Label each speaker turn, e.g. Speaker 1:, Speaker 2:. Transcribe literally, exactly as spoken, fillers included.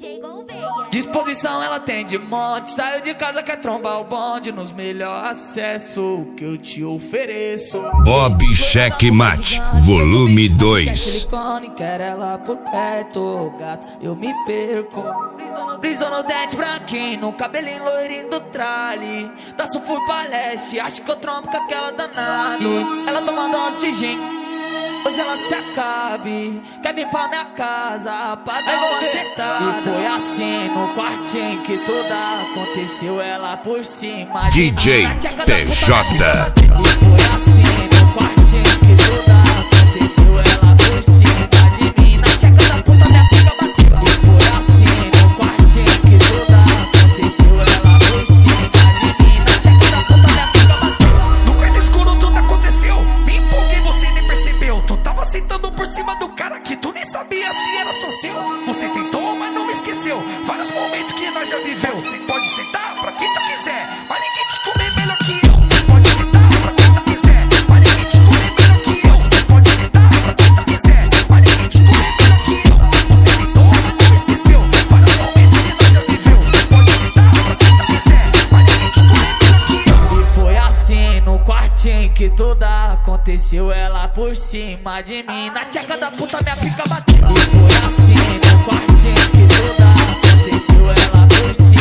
Speaker 1: J Gouveia.
Speaker 2: Disposição ela tem de monte, saiu de casa quer trombar o bonde. Nos melhor acesso que eu te ofereço.
Speaker 3: Bob Checkmate, volume dois.
Speaker 2: Silicone, quero ela por perto, gato, eu me perco. Brisou no dente branquinho, no cabelinho loirinho do trale. Da sul fui pra leste, acho que eu trompo com aquela danada. Ela toma dose de gin, hoje ela se acabe. Quer vir pra minha casa pra dar uma sentada. E foi assim no quartinho que tudo aconteceu. Ela por cima de
Speaker 3: D J T J.
Speaker 2: E foi assim no quartinho que tudo aconteceu. Ela por cima de mim, na tcheca da puta minha pica bateu. E foi assim no quartinho que tudo aconteceu. Ela por cima de mim, na tcheca da puta minha pica bateu.
Speaker 4: No quarto escuro tudo aconteceu, me empolguei, você nem percebeu. Tu tava sentando por cima do cara que tu nem sabia se era só seu. Você tentou, mas não me esqueceu. Vários momentos que nós já viveu. Cê pode sentar pra quem tu quiser, mas ninguém te come melhor que eu. Pode sentar pra quem tu quiser, mas ninguém te come melhor que eu. Cê pode sentar pra quem tu quiser, mas ninguém te come melhor que eu. Você tentou, mas não me esqueceu. Vários momentos que nós já viveu. Cê pode sentar pra quem tu quiser, mas ninguém te come melhor que eu.
Speaker 2: E foi assim no quartinho que tudo aconteceu. Ela por cima de mim, na tcheca da puta minha pica bateu. E foi assim no quartinho que tudo aconteceu. Ela por cima